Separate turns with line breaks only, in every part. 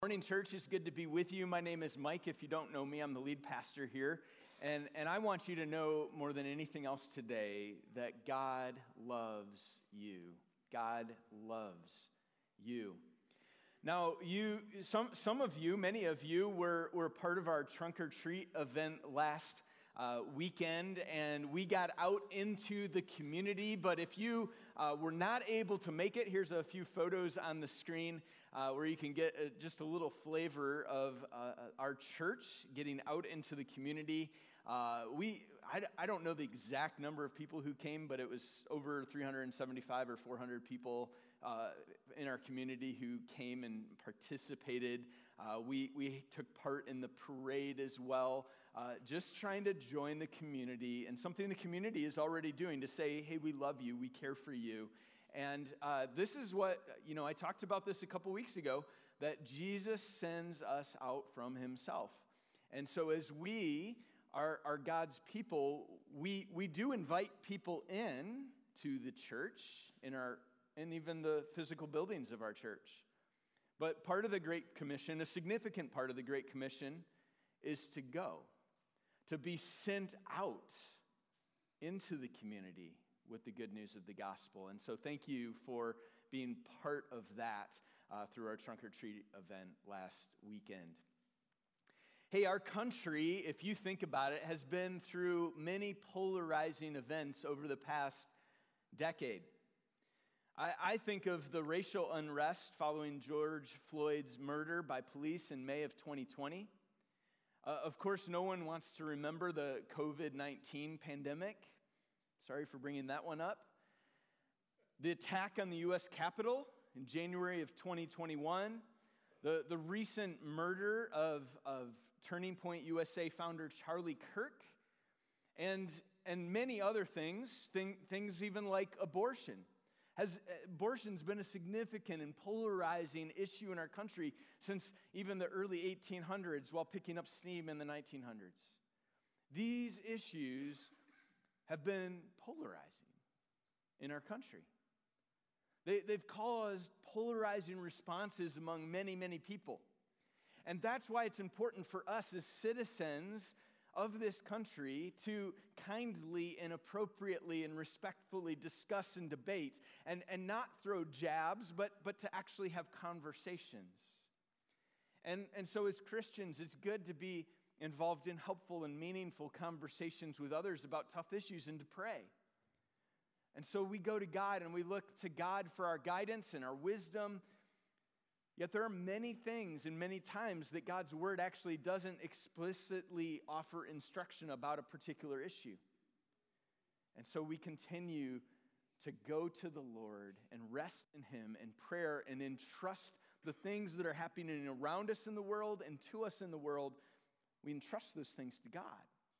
Morning, church. It's good to be with you. My name is Mike. If you don't know me, I'm the lead pastor here. And I want you to know more than anything else today that God loves you. God loves you. Now, some of you, many of you were part of our Trunk or Treat event last weekend, and we got out into the community. But if you were not able to make it, here's a few photos on the screen where you can get just a little flavor of our church getting out into the community. I don't know the exact number of people who came, but it was over 375 or 400 people in our community who came and participated. We took part in the parade as well, just trying to join the community, and something the community is already doing to say, hey, we love you, we care for you. And this is what, I talked about this a couple weeks ago, that Jesus sends us out from himself. And so as we are God's people, we do invite people in to the church, and even the physical buildings of our church. But part of the Great Commission, a significant part of the Great Commission, is to go, to be sent out into the community with the good news of the gospel. And so thank you for being part of that through our Trunk or Treat event last weekend. Hey, our country, if you think about it, has been through many polarizing events over the past decade. I think of the racial unrest following George Floyd's murder by police in May of 2020. Of course, no one wants to remember the COVID-19 pandemic. Sorry for bringing that one up. The attack on the U.S. Capitol in January of 2021. The recent murder of Turning Point USA founder Charlie Kirk. And many other things even like abortion. Abortion's been a significant and polarizing issue in our country since even the early 1800s, while picking up steam in the 1900s. These issues have been polarizing in our country. They've caused polarizing responses among many, many people. And that's why it's important for us as citizens of this country to kindly and appropriately and respectfully discuss and debate and not throw jabs, but to actually have conversations. And so as Christians, it's good to be involved in helpful and meaningful conversations with others about tough issues and to pray. And so we go to God and we look to God for our guidance and our wisdom. Yet there are many things and many times that God's word actually doesn't explicitly offer instruction about a particular issue. And so we continue to go to the Lord and rest in him in prayer and entrust the things that are happening around us in the world and to us in the world. We entrust those things to God.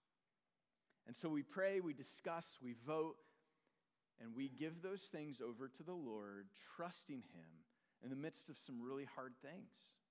And so we pray, we discuss, we vote, and we give those things over to the Lord, trusting him in the midst of some really hard things.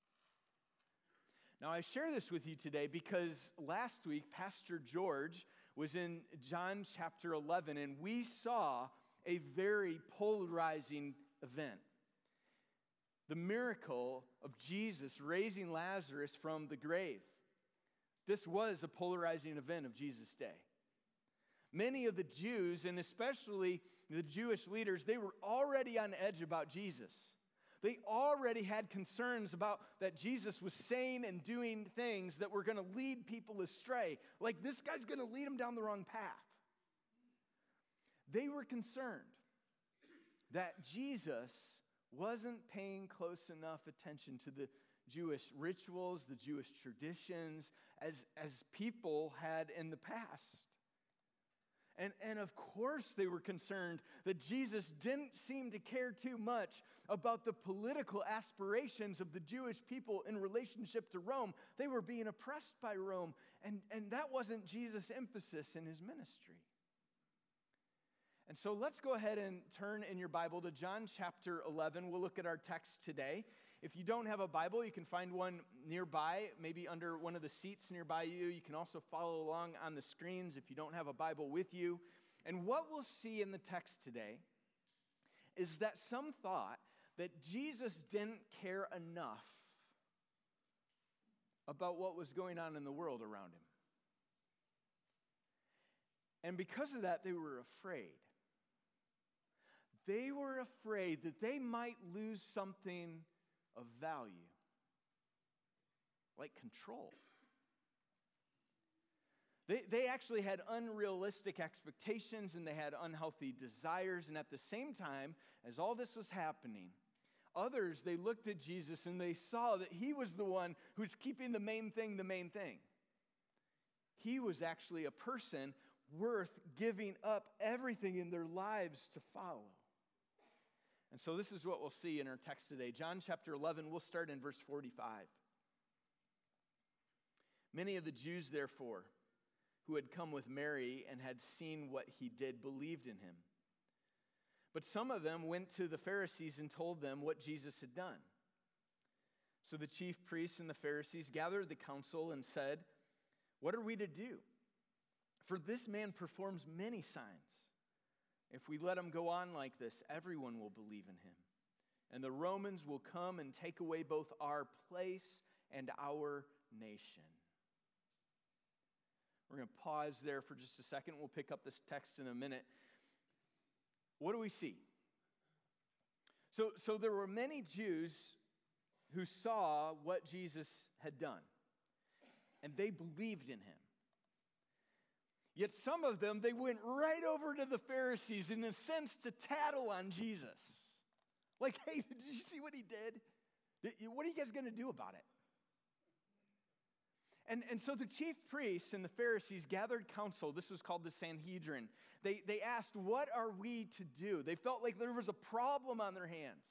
Now, I share this with you today because last week, Pastor George was in John chapter 11, and we saw a very polarizing event. The miracle of Jesus raising Lazarus from the grave. This was a polarizing event of Jesus' day. Many of the Jews, and especially the Jewish leaders, they were already on edge about Jesus. They already had concerns about that Jesus was saying and doing things that were going to lead people astray. Like, this guy's going to lead them down the wrong path. They were concerned that Jesus wasn't paying close enough attention to the Jewish rituals, the Jewish traditions, as people had in the past. And of course they were concerned that Jesus didn't seem to care too much about the political aspirations of the Jewish people in relationship to Rome. They were being oppressed by Rome, and that wasn't Jesus' emphasis in his ministry. And so let's go ahead and turn in your Bible to John chapter 11. We'll look at our text today. If you don't have a Bible, you can find one nearby, maybe under one of the seats nearby you. You can also follow along on the screens if you don't have a Bible with you. And what we'll see in the text today is that some thought that Jesus didn't care enough about what was going on in the world around him. And because of that, they were afraid. They were afraid that they might lose something of value, like control. They actually had unrealistic expectations and they had unhealthy desires. And at the same time, as all this was happening, others, they looked at Jesus and they saw that he was the one who's keeping the main thing the main thing. He was actually a person worth giving up everything in their lives to follow. And so this is what we'll see in our text today. John chapter 11, we'll start in verse 45. Many of the Jews, therefore, who had come with Mary and had seen what he did, believed in him. But some of them went to the Pharisees and told them what Jesus had done. So the chief priests and the Pharisees gathered the council and said, "What are we to do? For this man performs many signs. If we let him go on like this, everyone will believe in him. And the Romans will come and take away both our place and our nation." We're going to pause there for just a second. We'll pick up this text in a minute. What do we see? So there were many Jews who saw what Jesus had done, and they believed in him. Yet some of them, they went right over to the Pharisees in a sense to tattle on Jesus. Like, hey, did you see what he did? What are you guys going to do about it? And so the chief priests and the Pharisees gathered council. This was called the Sanhedrin. They asked, what are we to do? They felt like there was a problem on their hands.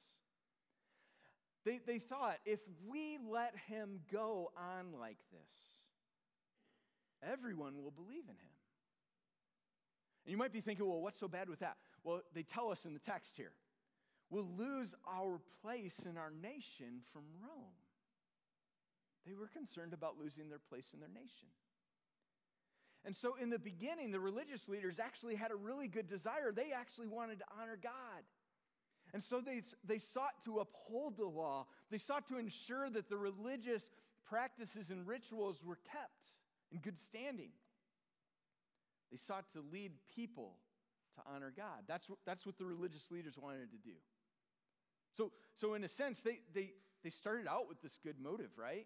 They thought, if we let him go on like this, everyone will believe in him. And you might be thinking, well, what's so bad with that? Well, they tell us in the text here, we'll lose our place in our nation from Rome. They were concerned about losing their place in their nation. And so in the beginning, the religious leaders actually had a really good desire. They actually wanted to honor God. And so they sought to uphold the law. They sought to ensure that the religious practices and rituals were kept in good standing. They sought to lead people to honor God. That's what the religious leaders wanted to do. So in a sense, they started out with this good motive, right?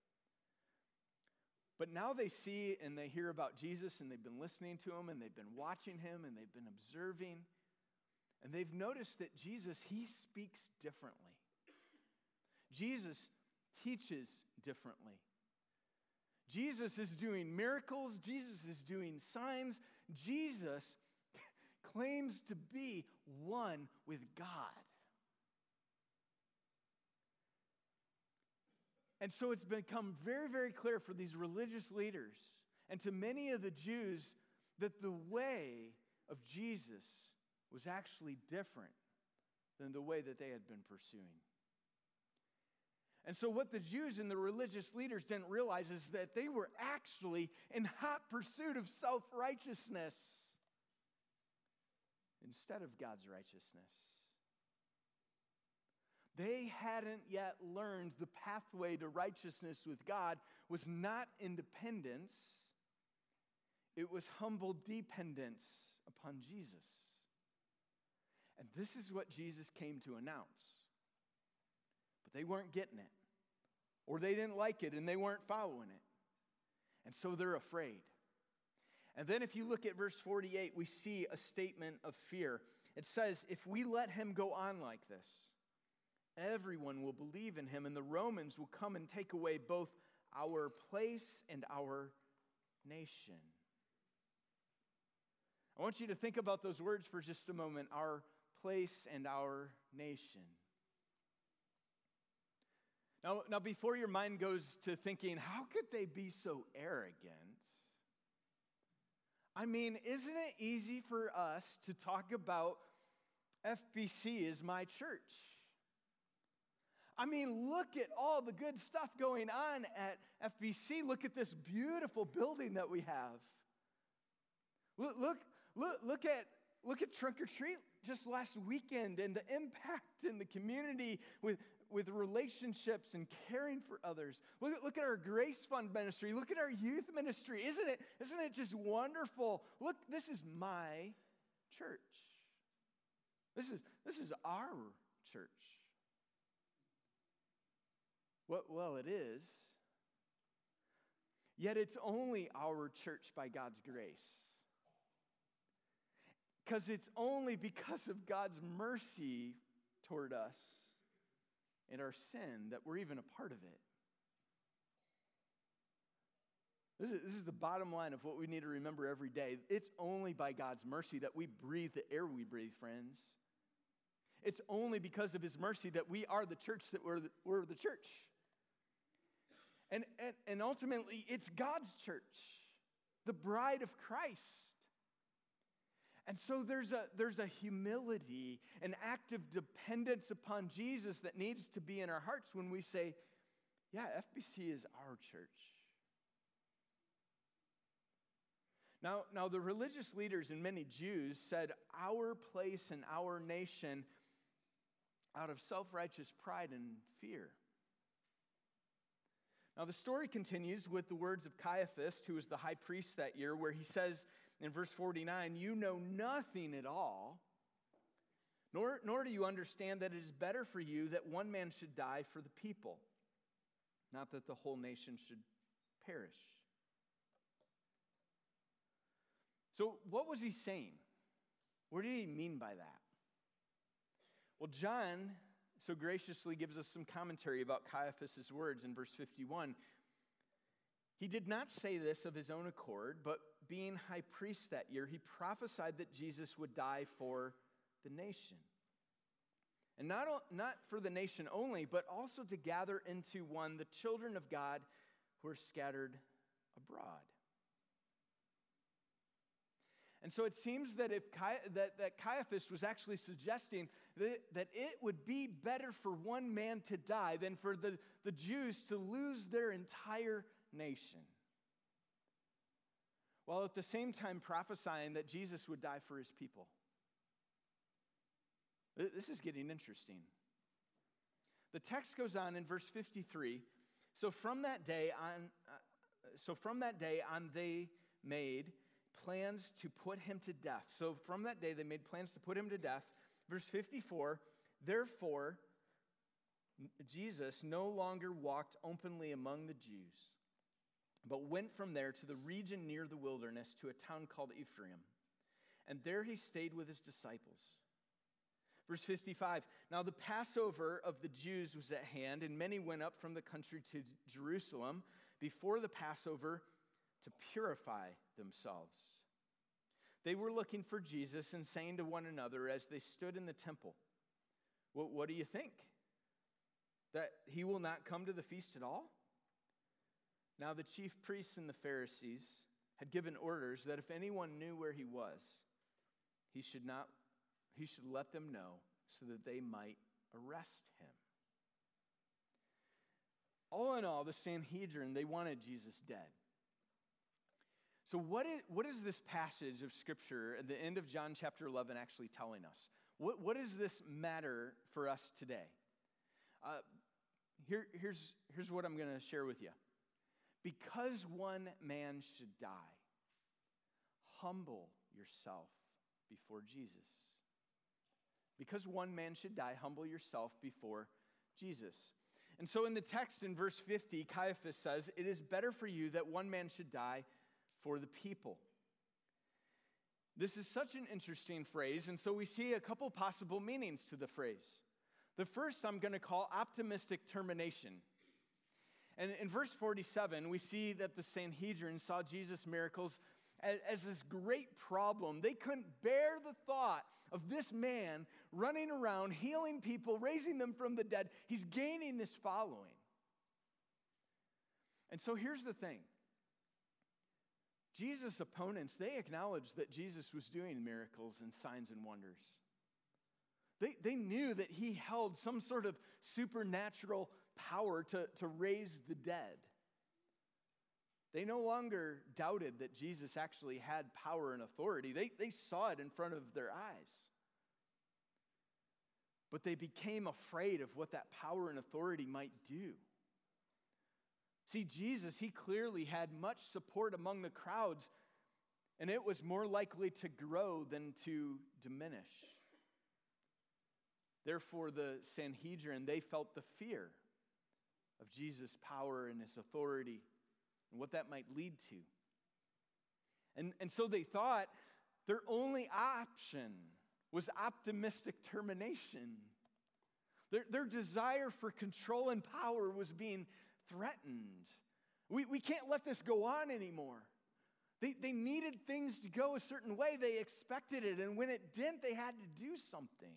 But now they see and they hear about Jesus, and they've been listening to him, and they've been watching him, and they've been observing. And they've noticed that Jesus, he speaks differently. Jesus teaches differently. Jesus is doing miracles. Jesus is doing signs. Jesus claims to be one with God. And so it's become very, very clear for these religious leaders and to many of the Jews that the way of Jesus was actually different than the way that they had been pursuing. And so what the Jews and the religious leaders didn't realize is that they were actually in hot pursuit of self-righteousness instead of God's righteousness. They hadn't yet learned the pathway to righteousness with God was not independence. It was humble dependence upon Jesus. And this is what Jesus came to announce. But they weren't getting it. Or they didn't like it and they weren't following it. And so they're afraid. And then if you look at verse 48, we see a statement of fear. It says, if we let him go on like this, everyone will believe in him, and the Romans will come and take away both our place and our nation. I want you to think about those words for just a moment, our place and our nation. Now, before your mind goes to thinking, how could they be so arrogant? I mean, isn't it easy for us to talk about FBC as my church? I mean, look at all the good stuff going on at FBC. Look at this beautiful building that we have. Look at Trunk or Treat just last weekend and the impact in the community with with relationships and caring for others. Look at our Grace Fund ministry. Look at our youth ministry. Isn't it just wonderful? Look, this is my church. This is our church. Well, it is. Yet it's only our church by God's grace. Because it's only because of God's mercy toward us and our sin that we're even a part of it. This is the bottom line of what we need to remember every day. It's only by God's mercy that we breathe the air we breathe, friends. It's only because of his mercy that we are the church, that we're the church. And ultimately, it's God's church, the bride of Christ. And so there's a humility, an active dependence upon Jesus that needs to be in our hearts when we say, yeah, FBC is our church. Now the religious leaders and many Jews said, our place and our nation out of self-righteous pride and fear. Now the story continues with the words of Caiaphas, who was the high priest that year, where he says in verse 49, you know nothing at all, nor do you understand that it is better for you that one man should die for the people, not that the whole nation should perish. So what was he saying? What did he mean by that? Well, John so graciously gives us some commentary about Caiaphas' words in verse 51. He did not say this of his own accord, but being high priest that year, he prophesied that Jesus would die for the nation. And not for the nation only, but also to gather into one the children of God who are scattered abroad. And so it seems that that Caiaphas was actually suggesting that it would be better for one man to die than for the Jews to lose their entire nation. While at the same time prophesying that Jesus would die for his people. This is getting interesting. The text goes on in verse 53. So from that day on, they made plans to put him to death. So from that day, they made plans to put him to death. Verse 54, therefore, Jesus no longer walked openly among the Jews, but went from there to the region near the wilderness to a town called Ephraim. And there he stayed with his disciples. Verse 55, now the Passover of the Jews was at hand, and many went up from the country to Jerusalem before the Passover to purify themselves. They were looking for Jesus and saying to one another as they stood in the temple, what do you think? That he will not come to the feast at all? Now the chief priests and the Pharisees had given orders that if anyone knew where he was, he should let them know so that they might arrest him. All in all, the Sanhedrin, they wanted Jesus dead. So what is this passage of Scripture at the end of John chapter 11 actually telling us? What does this matter for us today? Here's what I'm going to share with you. Because one man should die, humble yourself before Jesus. Because one man should die, humble yourself before Jesus. And so in the text in verse 50, Caiaphas says, it is better for you that one man should die for the people. This is such an interesting phrase, and so we see a couple possible meanings to the phrase. The first I'm going to call optimistic termination. And in verse 47, we see that the Sanhedrin saw Jesus' miracles as this great problem. They couldn't bear the thought of this man running around, healing people, raising them from the dead. He's gaining this following. And so here's the thing. Jesus' opponents, they acknowledged that Jesus was doing miracles and signs and wonders. They knew that he held some sort of supernatural power to raise the dead. They no longer doubted that Jesus actually had power and authority. They saw it in front of their eyes. but they became afraid of what that power and authority might do. See, Jesus, he clearly had much support among the crowds, and it was more likely to grow than to diminish. Therefore, the Sanhedrin, they felt the fear of Jesus' power and his authority and what that might lead to. And so they thought their only option was optimistic termination. Their desire for control and power was being threatened. We can't let this go on anymore. They needed things to go a certain way. They expected it, and when it didn't, they had to do something.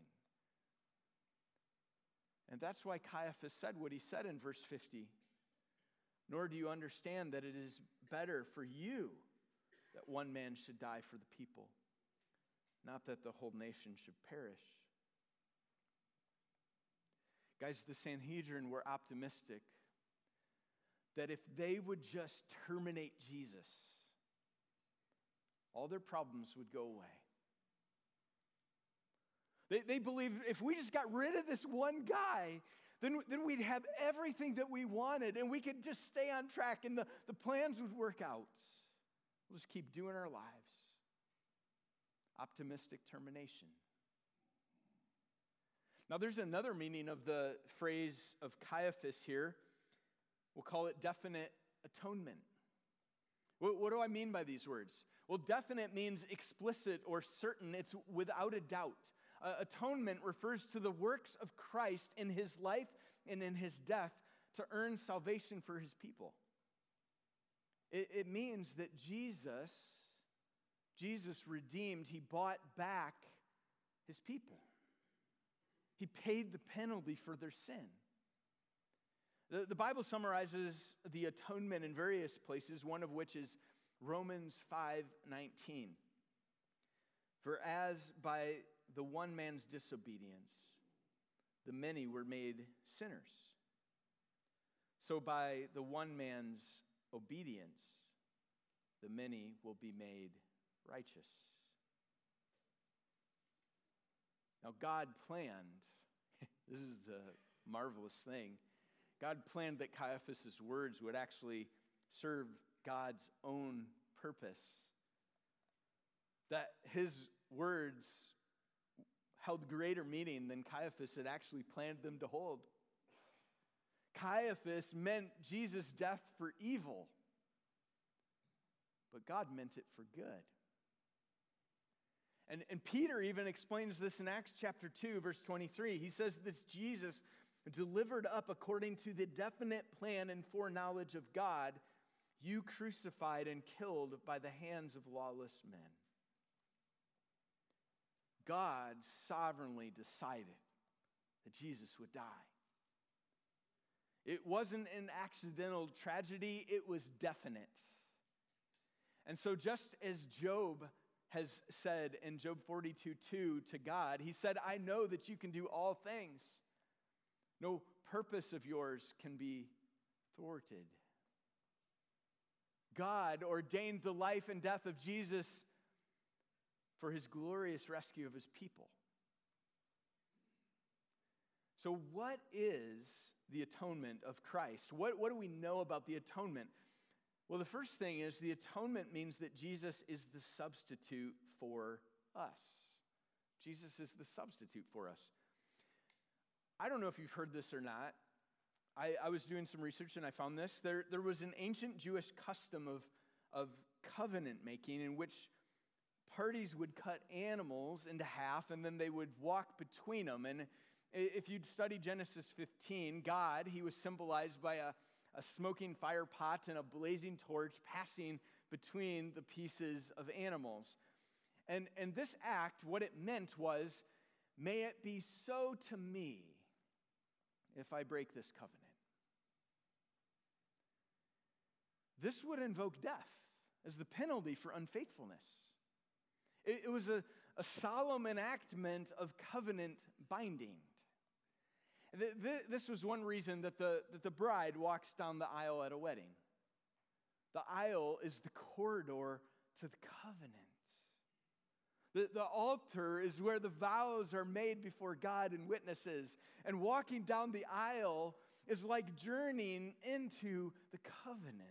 And that's why Caiaphas said what he said in verse 50. Nor do you understand that it is better for you that one man should die for the people, not that the whole nation should perish. Guys, the Sanhedrin were optimistic that if they would just terminate Jesus, all their problems would go away. They believed if we just got rid of this one guy, then we'd have everything that we wanted, and we could just stay on track, and the plans would work out. We'll just keep doing our lives. Optimistic termination. Now, there's another meaning of the phrase of Caiaphas here. We'll call it definite atonement. What do I mean by these words? Well, definite means explicit or certain. It's without a doubt. Atonement refers to the works of Christ in his life and in his death to earn salvation for his people. It means that Jesus redeemed, he bought back his people. He paid the penalty for their sin. The Bible summarizes the atonement in various places, one of which is Romans 5:19. For as by the one man's disobedience, the many were made sinners, so by the one man's obedience, the many will be made righteous. Now, God planned, this is the marvelous thing, God planned that Caiaphas' words would actually serve God's own purpose. That his words held greater meaning than Caiaphas had actually planned them to hold. Caiaphas meant Jesus' death for evil, but God meant it for good. And Peter even explains this in Acts chapter 2, verse 23. He says, this Jesus delivered up according to the definite plan and foreknowledge of God, you crucified and killed by the hands of lawless men. God sovereignly decided that Jesus would die. It wasn't an accidental tragedy, it was definite. And so just as Job has said in Job 42:2 to God, he said, I know that you can do all things. No purpose of yours can be thwarted. God ordained the life and death of Jesus for his glorious rescue of his people. So what is the atonement of Christ? What do we know about the atonement? Well, the first thing is the atonement means that Jesus is the substitute for us. Jesus is the substitute for us. I don't know if you've heard this or not. I was doing some research and I found this. There was an ancient Jewish custom of covenant making in which parties would cut animals into half and then they would walk between them. And if you'd study Genesis 15, God, he was symbolized by a smoking fire pot and a blazing torch passing between the pieces of animals. And this act, what it meant was, may it be so to me if I break this covenant. This would invoke death as the penalty for unfaithfulness. It was a solemn enactment of covenant binding. This was one reason that the bride walks down the aisle at a wedding. The aisle is the corridor to the covenant. The altar is where the vows are made before God and witnesses. And walking down the aisle is like journeying into the covenant.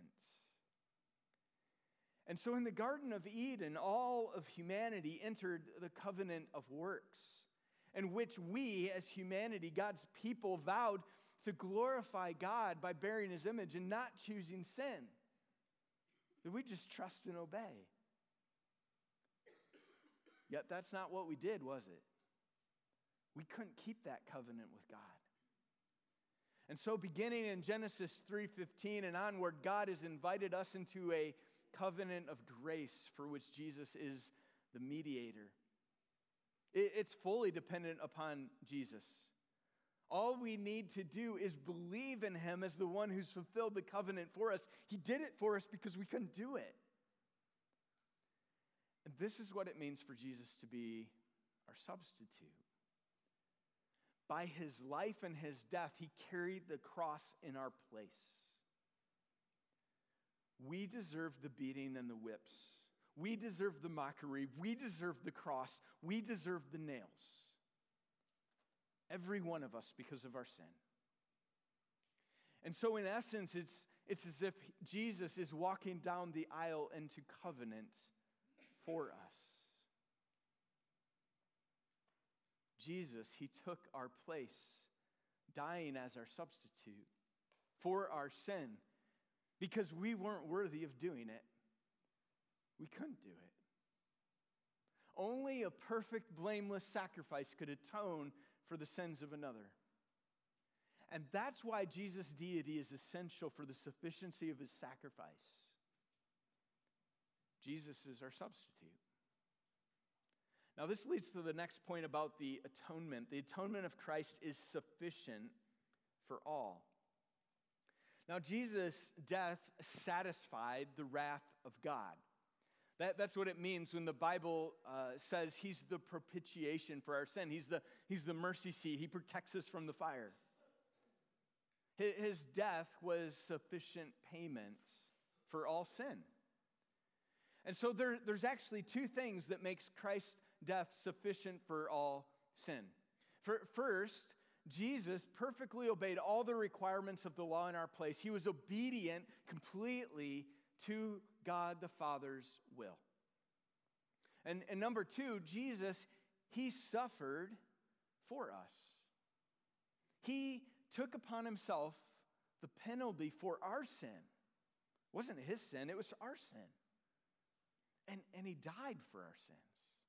And so in the Garden of Eden, all of humanity entered the covenant of works, in which we, as humanity, God's people, vowed to glorify God by bearing His image and not choosing sin. That we just trust and obey. Yet that's not what we did, was it? We couldn't keep that covenant with God. And so beginning in Genesis 3:15 and onward, God has invited us into a covenant of grace for which Jesus is the mediator. It's fully dependent upon Jesus. All we need to do is believe in Him as the one who's fulfilled the covenant for us. He did it for us because we couldn't do it. And this is what it means for Jesus to be our substitute. By His life and His death, He carried the cross in our place. We deserve the beating and the whips. We deserve the mockery. We deserve the cross. We deserve the nails. Every one of us, because of our sin. And so in essence, it's as if Jesus is walking down the aisle into covenant for us. Jesus, He took our place, dying as our substitute for our sin, because we weren't worthy of doing it. We couldn't do it. Only a perfect, blameless sacrifice could atone for the sins of another. And that's why Jesus' deity is essential for the sufficiency of His sacrifice. Jesus is our substitute. Now, this leads to the next point about the atonement. The atonement of Christ is sufficient for all. Now, Jesus' death satisfied the wrath of God. That's what it means when the Bible says He's the propitiation for our sin. He's the mercy seat. He protects us from the fire. His death was sufficient payment for all sin. And so there's actually two things that makes Christ's death sufficient for all sin. First, Jesus perfectly obeyed all the requirements of the law in our place. He was obedient completely to God the Father's will. And number two, Jesus, He suffered for us. He took upon Himself the penalty for our sin. It wasn't His sin, it was our sin. And He died for our sins.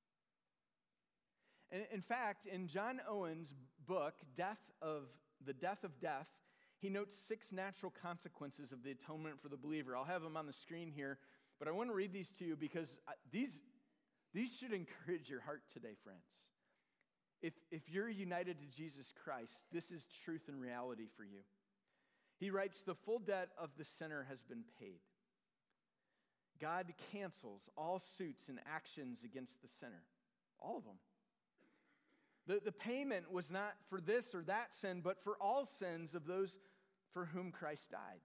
And in fact, in John Owen's book, The Death of Death, he notes 6 natural consequences of the atonement for the believer. I'll have them on the screen here, but I want to read these to you because these should encourage your heart today, friends. If you're united to Jesus Christ, this is truth and reality for you. He writes, the full debt of the sinner has been paid. God cancels all suits and actions against the sinner, all of them. The payment was not for this or that sin, but for all sins of those for whom Christ died.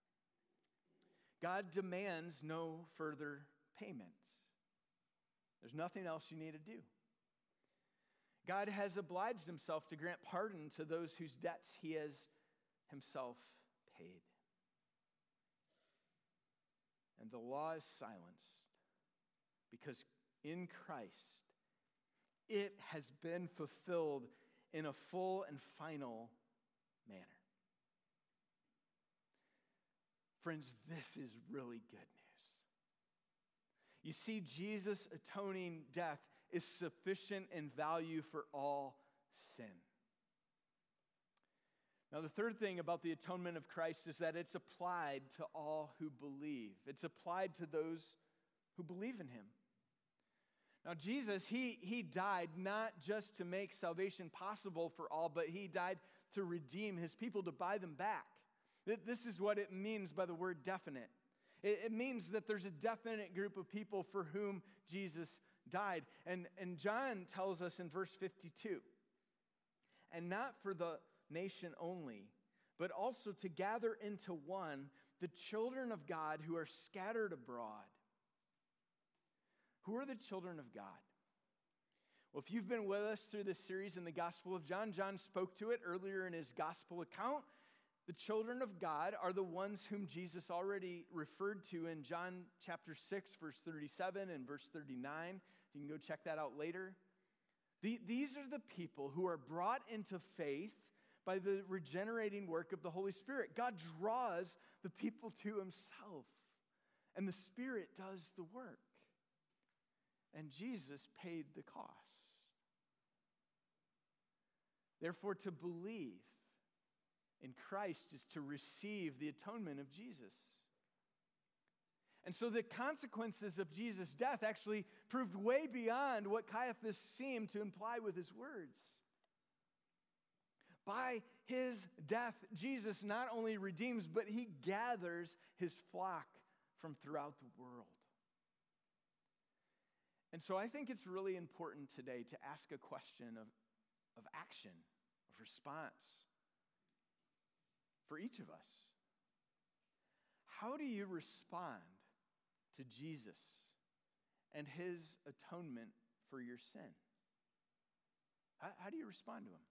God demands no further payment. There's nothing else you need to do. God has obliged Himself to grant pardon to those whose debts He has Himself paid. And the law is silenced because in Christ, it has been fulfilled in a full and final manner. Friends, this is really good news. You see, Jesus' atoning death is sufficient in value for all sin. Now, the third thing about the atonement of Christ is that it's applied to all who believe. It's applied to those who believe in Him. Now, Jesus, he died not just to make salvation possible for all, but He died to redeem His people, to buy them back. This is what it means by the word definite. It means that there's a definite group of people for whom Jesus died. And John tells us in verse 52, and not for the nation only, but also to gather into one the children of God who are scattered abroad. Who are the children of God? Well, if you've been with us through this series in the Gospel of John, John spoke to it earlier in his gospel account. The children of God are the ones whom Jesus already referred to in John chapter 6, verse 37 and verse 39. You can go check that out later. These are the people who are brought into faith by the regenerating work of the Holy Spirit. God draws the people to himself, and the Spirit does the work. And Jesus paid the cost. Therefore, to believe in Christ is to receive the atonement of Jesus. And so the consequences of Jesus' death actually proved way beyond what Caiaphas seemed to imply with his words. By his death, Jesus not only redeems, but he gathers his flock from throughout the world. And so I think it's really important today to ask a question of action, of response for each of us. How do you respond to Jesus and his atonement for your sin? How do you respond to him?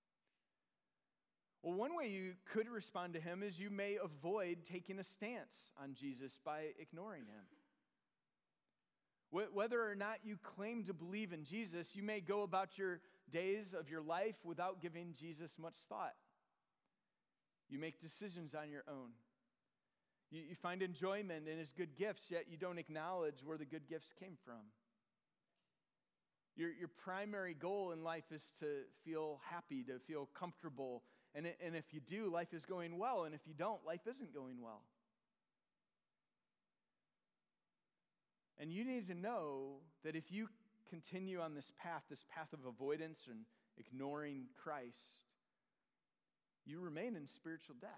Well, one way you could respond to him is you may avoid taking a stance on Jesus by ignoring him. Whether or not you claim to believe in Jesus, you may go about your days of your life without giving Jesus much thought. You make decisions on your own. You find enjoyment in his good gifts, yet you don't acknowledge where the good gifts came from. Your primary goal in life is to feel happy, to feel comfortable. And if you do, life is going well. And if you don't, life isn't going well. And you need to know that if you continue on this path of avoidance and ignoring Christ, you remain in spiritual death.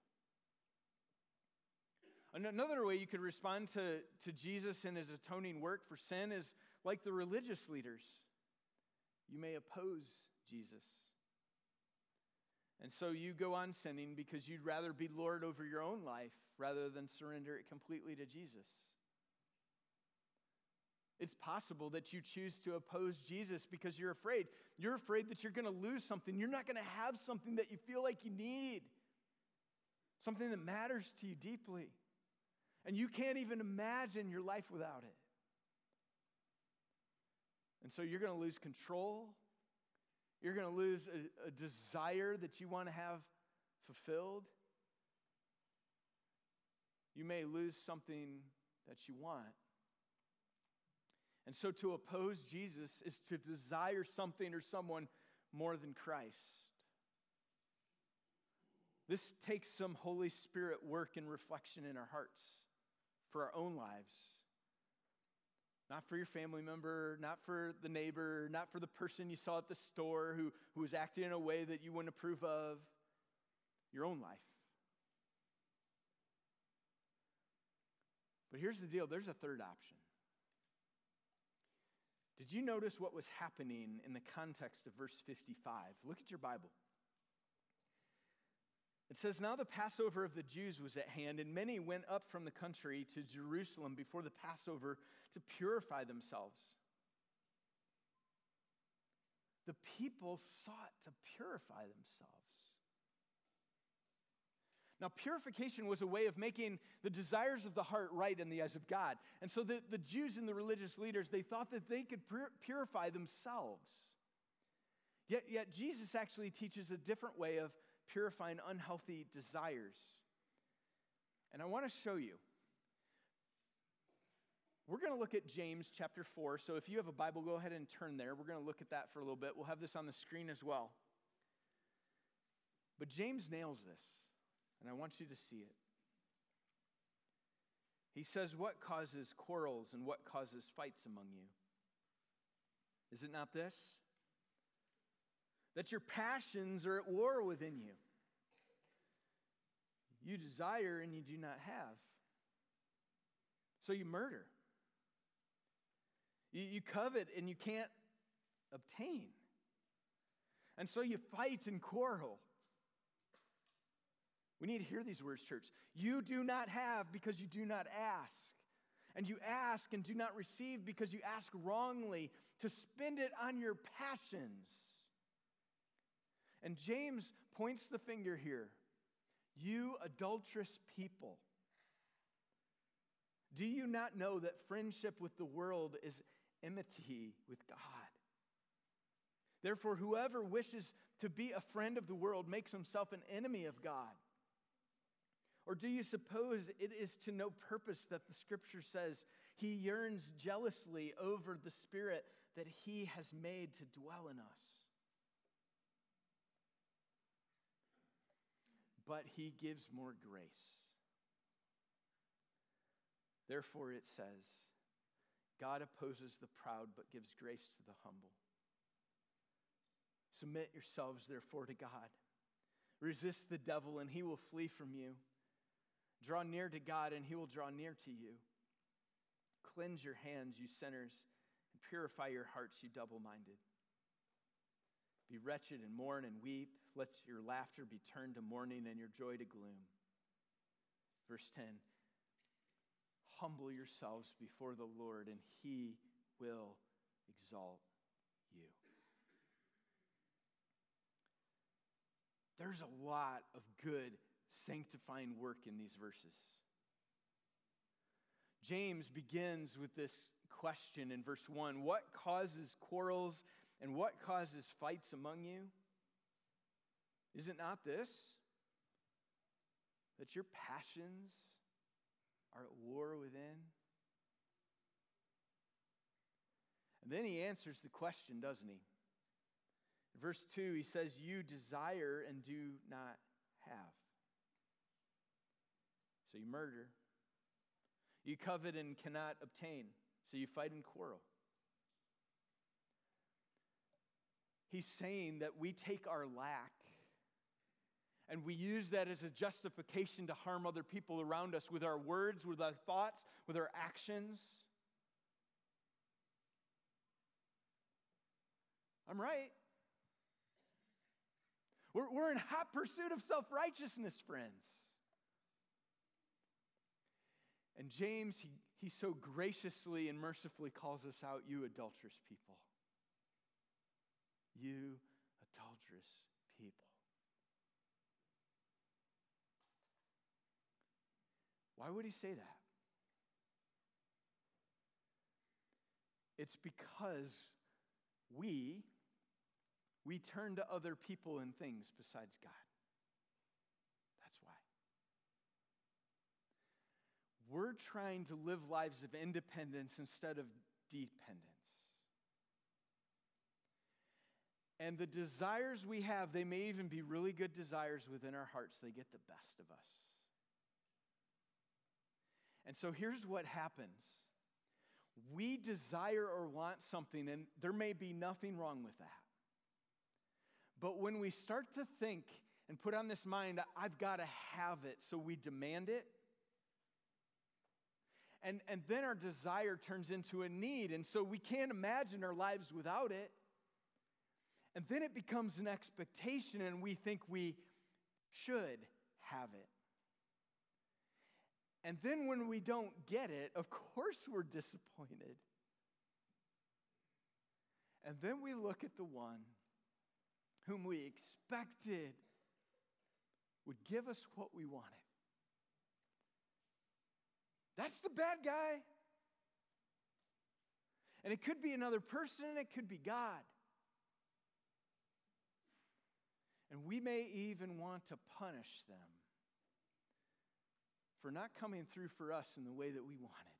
Another way you could respond to Jesus and his atoning work for sin is like the religious leaders. You may oppose Jesus. And so you go on sinning because you'd rather be Lord over your own life rather than surrender it completely to Jesus. It's possible that you choose to oppose Jesus because you're afraid. You're afraid that you're going to lose something. You're not going to have something that you feel like you need, something that matters to you deeply. And you can't even imagine your life without it. And so you're going to lose control. You're going to lose a desire that you want to have fulfilled. You may lose something that you want. And so to oppose Jesus is to desire something or someone more than Christ. This takes some Holy Spirit work and reflection in our hearts for our own lives. Not for your family member, not for the neighbor, not for the person you saw at the store who was acting in a way that you wouldn't approve of. Your own life. But here's the deal, there's a third option. Did you notice what was happening in the context of verse 55? Look at your Bible. It says, "Now the Passover of the Jews was at hand, and many went up from the country to Jerusalem before the Passover to purify themselves." The people sought to purify themselves. Now, purification was a way of making the desires of the heart right in the eyes of God. And so the Jews and the religious leaders, they thought that they could purify themselves. Yet Jesus actually teaches a different way of purifying unhealthy desires. And I want to show you. We're going to look at James chapter 4. So if you have a Bible, go ahead and turn there. We're going to look at that for a little bit. We'll have this on the screen as well. But James nails this, and I want you to see it. He says, "What causes quarrels and what causes fights among you? Is it not this? That your passions are at war within you. You desire and you do not have. So you murder. You covet and you can't obtain. And so you fight and quarrel." We need to hear these words, church. "You do not have because you do not ask. And you ask and do not receive because you ask wrongly to spend it on your passions. And James points the finger here. You adulterous people. Do you not know that friendship with the world is enmity with God? Therefore, whoever wishes to be a friend of the world makes himself an enemy of God. Or do you suppose it is to no purpose that the Scripture says he yearns jealously over the Spirit that he has made to dwell in us? But he gives more grace. Therefore it says, God opposes the proud but gives grace to the humble. Submit yourselves, therefore, to God. Resist the devil, and he will flee from you. Draw near to God, and he will draw near to you. Cleanse your hands, you sinners, and purify your hearts, you double-minded. Be wretched and mourn and weep. Let your laughter be turned to mourning and your joy to gloom. Verse 10, humble yourselves before the Lord, and he will exalt you. There's a lot of good sanctifying work in these verses. James begins with this question in verse 1. What causes quarrels and what causes fights among you? Is it not this? That your passions are at war within? And then he answers the question, doesn't he? In verse 2, he says, you desire and do not have. So you murder. You covet and cannot obtain. So you fight and quarrel. He's saying that we take our lack and we use that as a justification to harm other people around us with our words, with our thoughts, with our actions. I'm right. We're in hot pursuit of self-righteousness, friends. And James, he so graciously and mercifully calls us out, you adulterous people. You adulterous people. Why would he say that? It's because we turn to other people and things besides God. That's why. We're trying to live lives of independence instead of dependence. And the desires we have, they may even be really good desires within our hearts. They get the best of us. And so here's what happens. We desire or want something, and there may be nothing wrong with that. But when we start to think and put on this mind, I've got to have it, so we demand it. And then our desire turns into a need, and so we can't imagine our lives without it. And then it becomes an expectation, and we think we should have it. And then when we don't get it, of course we're disappointed. And then we look at the one whom we expected would give us what we wanted. That's the bad guy. And it could be another person, and it could be God. And we may even want to punish them for not coming through for us in the way that we wanted.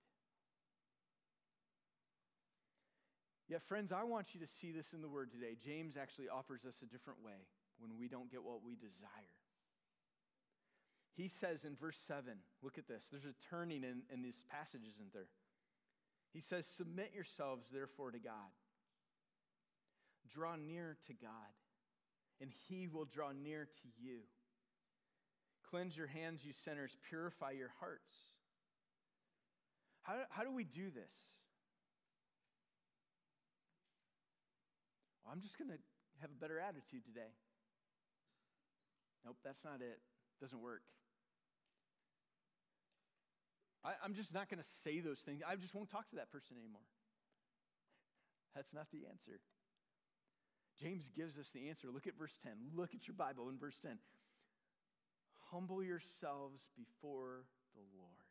Yet, friends, I want you to see this in the Word today. James actually offers us a different way when we don't get what we desire. He says in verse 7, look at this. There's a turning in this passage, isn't there? He says, submit yourselves, therefore, to God. Draw near to God, and he will draw near to you. Cleanse your hands, you sinners. Purify your hearts. How do we do this? Well, I'm just going to have a better attitude today. Nope, that's not it. It doesn't work. I'm just not going to say those things. I just won't talk to that person anymore. That's not the answer. James gives us the answer. Look at verse 10. Look at your Bible in verse 10. Humble yourselves before the Lord.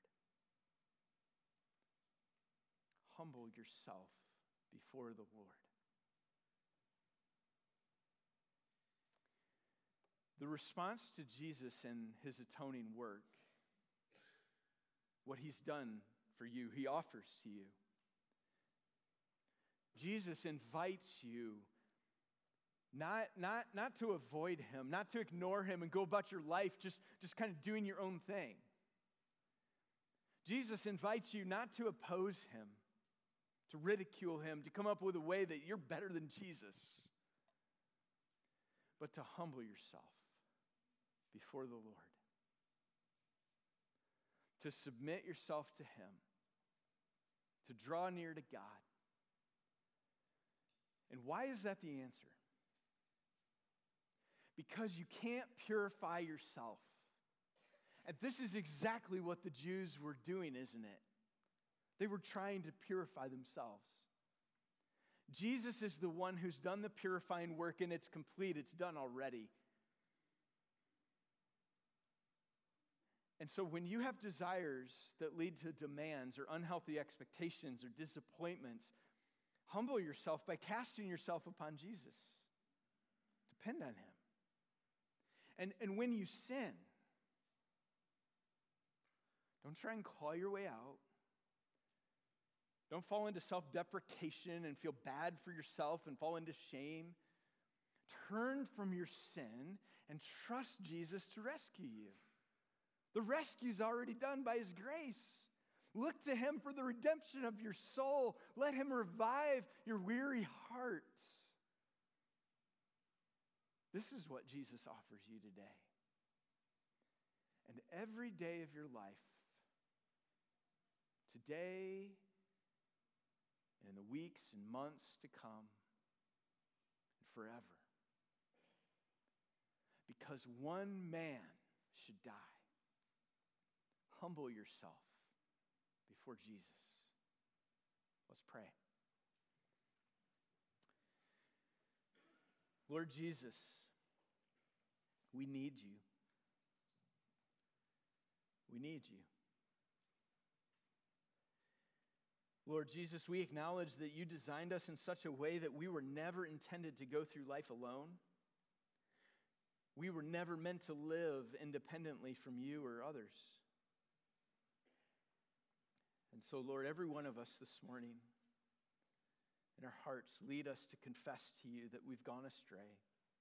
Humble yourself before the Lord. The response to Jesus and his atoning work, what he's done for you, he offers to you. Jesus invites you not to avoid him, not to ignore him and go about your life just kind of doing your own thing. Jesus invites you not to oppose him, to ridicule him, to come up with a way that you're better than Jesus, but to humble yourself before the Lord, to submit yourself to him, to draw near to God. And why is that the answer? Because you can't purify yourself. And this is exactly what the Jews were doing, isn't it? They were trying to purify themselves. Jesus is the one who's done the purifying work, and it's complete. It's done already. And so when you have desires that lead to demands or unhealthy expectations or disappointments, humble yourself by casting yourself upon Jesus. Depend on him. And when you sin, don't try and claw your way out. Don't fall into self-deprecation and feel bad for yourself and fall into shame. Turn from your sin and trust Jesus to rescue you. The rescue's already done by his grace. Look to him for the redemption of your soul. Let him revive your weary heart. This is what Jesus offers you today. And every day of your life, today and in the weeks and months to come, and forever. Because one man should die. Humble yourself before Jesus. Let's pray. Lord Jesus, we need you. We need you. Lord Jesus, we acknowledge that you designed us in such a way that we were never intended to go through life alone. We were never meant to live independently from you or others. And so, Lord, every one of us this morning, in our hearts, lead us to confess to you that we've gone astray,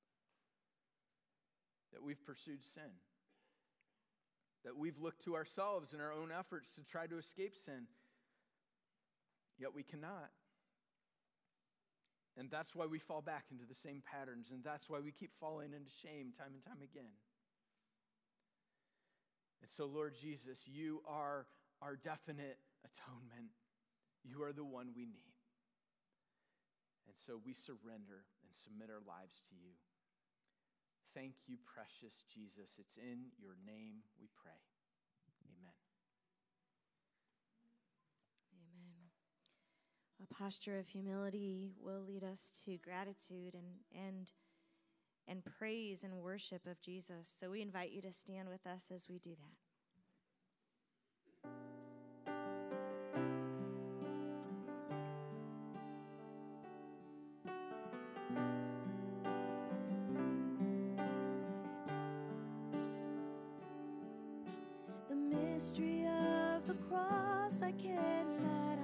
that we've pursued sin, that we've looked to ourselves in our own efforts to try to escape sin, yet we cannot. And that's why we fall back into the same patterns, and that's why we keep falling into shame time and time again. And so, Lord Jesus, you are our definite atonement. You are the one we need. And so we surrender and submit our lives to you. Thank you, precious Jesus. It's in your name we pray. Amen.
Amen. A posture of humility will lead us to gratitude and praise and worship of Jesus. So we invite you to stand with us as we do that. The mystery of the cross I cannot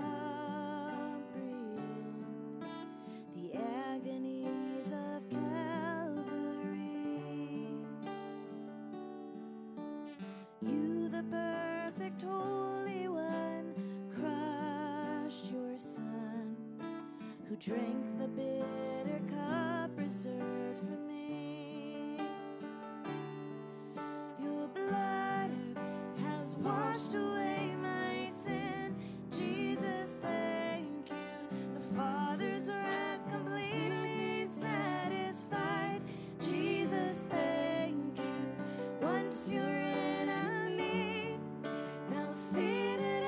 comprehend. The agonies of Calvary. You, the perfect Holy One, crushed your Son, who drank the bitter cup reserved for me. Your blood has washed away my sin. Jesus, thank you. The Father's wrath completely satisfied. Jesus, thank you. Once your enemy, now seated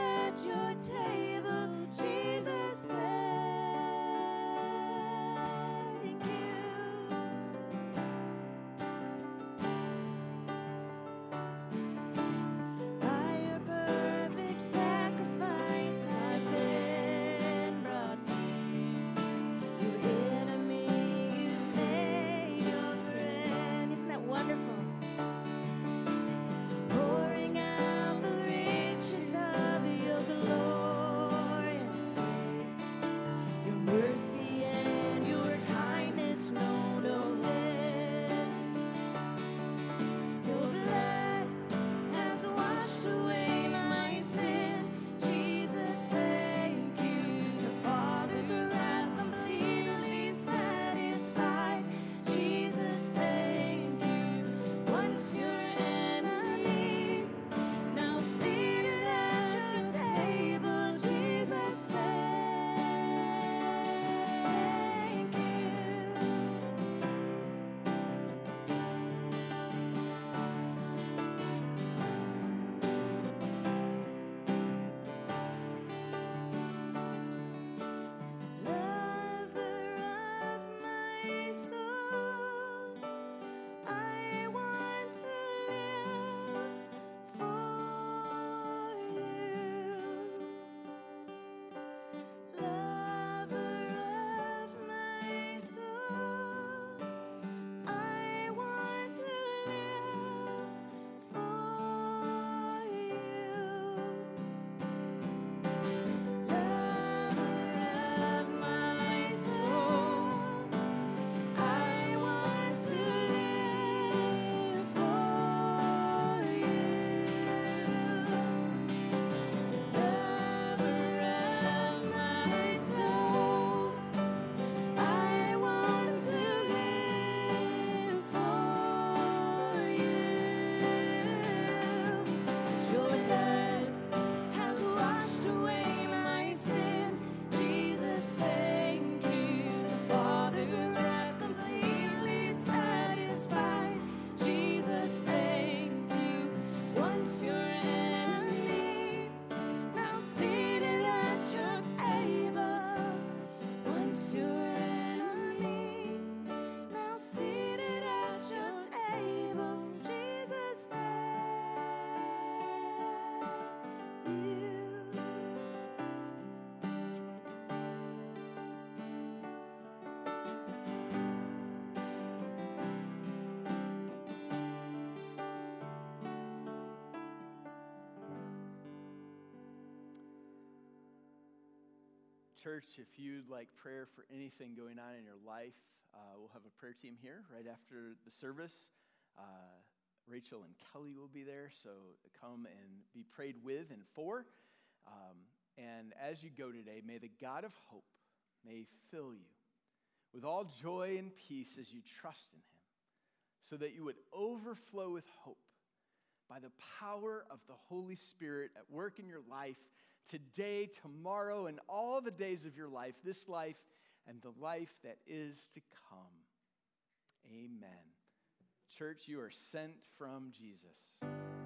church, if you'd like prayer for anything going on in your life, we'll have a prayer team here right after the service. Rachel and Kelly will be there, so come and be prayed with and for. And as you go today, may the God of hope may fill you with all joy and peace as you trust in him, so that you would overflow with hope by the power of the Holy Spirit at work in your life today, tomorrow, and all the days of your life, this life and the life that is to come. Amen. Church, you are sent from Jesus.